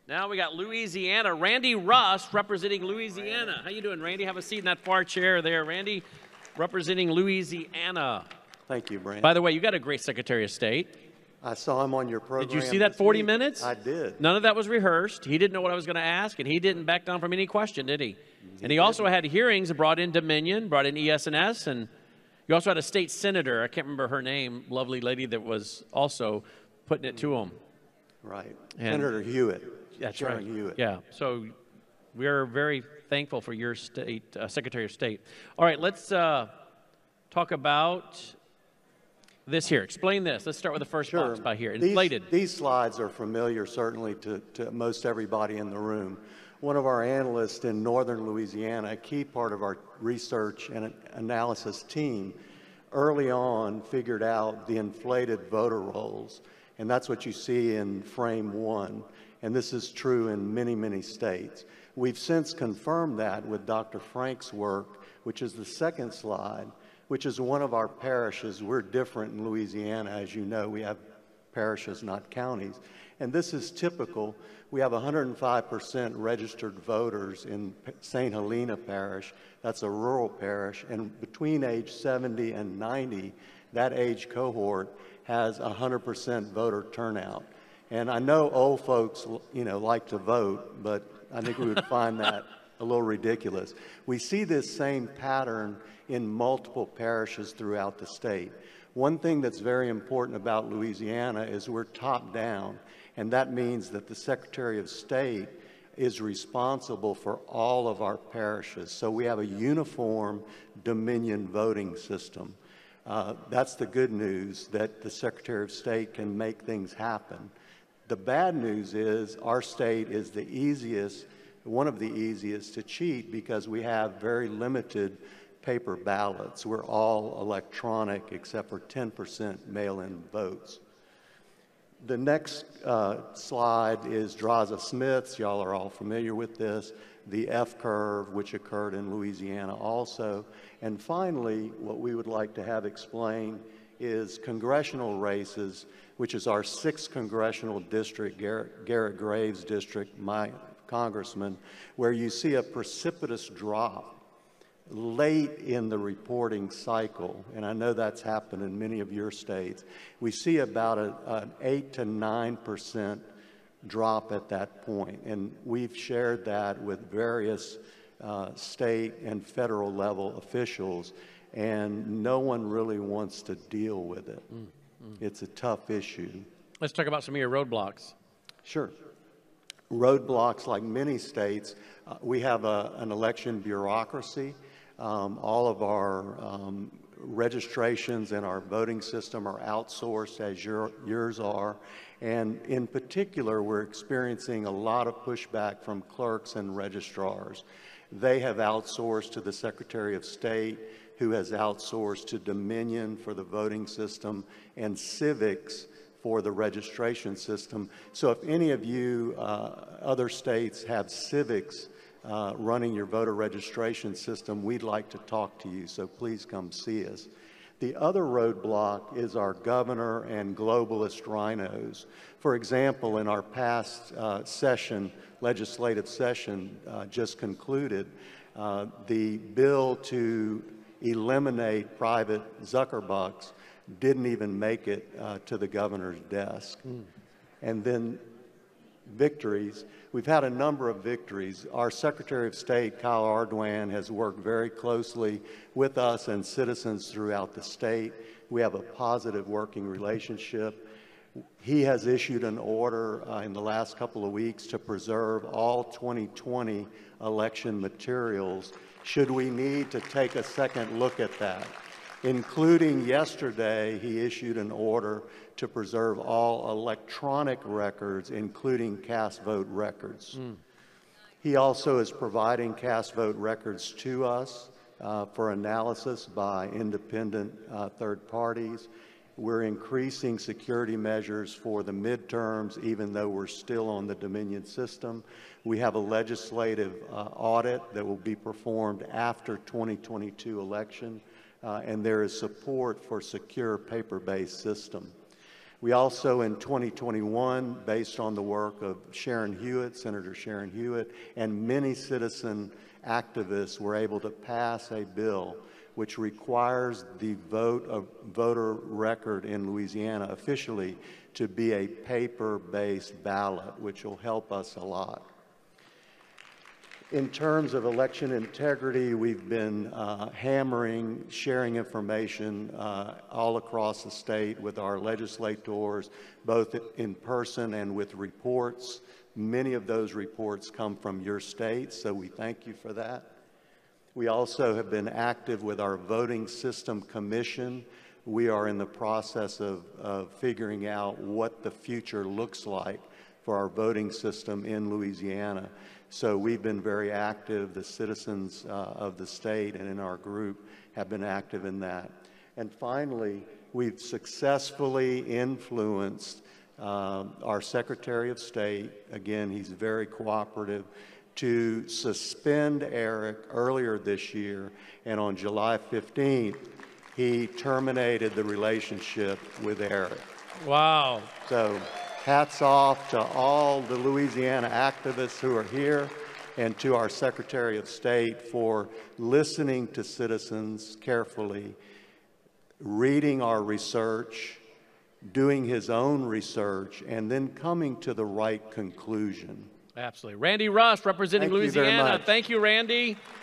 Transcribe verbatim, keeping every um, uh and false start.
Now we got Louisiana. Randy Russ representing Louisiana. How you doing, Randy? Have a seat in that far chair there. Randy representing Louisiana. Thank you, Brandon. By the way, you got a great Secretary of State. I saw him on your program. Did you see that forty week. minutes? I did. None of that was rehearsed. He didn't know what I was going to ask, and he didn't back down from any question, did he? he and he didn't. Also had hearings and brought in Dominion, brought in E S N S, and you also had a state senator, I can't remember her name, lovely lady that was also putting it to him. Right. And Senator Hewitt. That's Sharon right. Hewitt. Yeah. So we're very thankful for your state, uh, Secretary of State. All right, let's uh, talk about this here. Explain this. Let's start with the first Sure. box by here. Inflated. These, these slides are familiar, certainly, to, to most everybody in the room. One of our analysts in northern Louisiana, a key part of our research and analysis team, early on figured out the inflated voter rolls. And that's what you see in frame one. And this is true in many, many states. We've since confirmed that with Doctor Frank's work, which is the second slide, which is one of our parishes. We're different in Louisiana. As you know, we have parishes, not counties. And this is typical. We have one hundred five percent registered voters in Saint Helena Parish. That's a rural parish. And between age seventy and ninety, that age cohort has one hundred percent voter turnout. And I know old folks, you know, like to vote, but I think we would find that a little ridiculous. We see this same pattern in multiple parishes throughout the state. One thing that's very important about Louisiana is we're top down, and that means that the Secretary of State is responsible for all of our parishes. So we have a uniform Dominion voting system. Uh, that's the good news, that the Secretary of State can make things happen. The bad news is our state is the easiest, one of the easiest to cheat because we have very limited paper ballots. We're all electronic except for ten percent mail-in votes. The next uh, slide is Draza Smith's. Y'all are all familiar with this. The F curve, which occurred in Louisiana also. And finally, what we would like to have explained is congressional races, which is our sixth congressional district, Garrett, Garrett Graves district, my congressman, where you see a precipitous drop late in the reporting cycle, and I know that's happened in many of your states. We see about a, an eight to nine percent drop at that point, and we've shared that with various uh, state and federal level officials, and no one really wants to deal with it. Mm, mm. It's a tough issue. Let's talk about some of your roadblocks. Sure. Roadblocks, like many states, uh, we have a, an election bureaucracy. Um, all of our um, registrations and our voting system are outsourced, as your, yours are. And in particular, we're experiencing a lot of pushback from clerks and registrars. They have outsourced to the Secretary of State, who has outsourced to Dominion for the voting system, and Civics for the registration system. So if any of you, uh, other states, have Civics uh, running your voter registration system, we'd like to talk to you, so please come see us. The other roadblock is our governor and globalist rhinos. For example, in our past uh, session, legislative session uh, just concluded, uh, the bill to eliminate private Zuckerbucks didn't even make it uh, to the governor's desk. Mm. And then victories. We've had a number of victories. Our Secretary of State, Kyle Ardoin, has worked very closely with us and citizens throughout the state. We have a positive working relationship. He has issued an order uh, in the last couple of weeks to preserve all twenty twenty election materials should we need to take a second look at that. Including yesterday, he issued an order to preserve all electronic records, including cast vote records. Mm. He also is providing cast vote records to us uh, for analysis by independent uh, third parties. We're increasing security measures for the midterms, even though we're still on the Dominion system. We have a legislative uh, audit that will be performed after twenty twenty-two election. Uh, and there is support for secure paper-based system. We also, in twenty twenty-one, based on the work of Sharon Hewitt, Senator Sharon Hewitt, and many citizen activists, were able to pass a bill which requires the vote of voter record in Louisiana officially to be a paper-based ballot, which will help us a lot. In terms of election integrity, we've been uh, hammering, sharing information uh, all across the state with our legislators, both in person and with reports. Many of those reports come from your state, so we thank you for that. We also have been active with our Voting System Commission. We are in the process of, of figuring out what the future looks like for our voting system in Louisiana. So we've been very active. The citizens uh, of the state and in our group have been active in that. And finally, we've successfully influenced uh, our Secretary of State, again, he's very cooperative, to suspend Eric earlier this year, and on July fifteenth, he terminated the relationship with Eric. Wow. So hats off to all the Louisiana activists who are here and to our Secretary of State for listening to citizens carefully, reading our research, doing his own research, and then coming to the right conclusion. Absolutely. Randy Rush, representing Thank you very Louisiana. much. Thank you, Randy.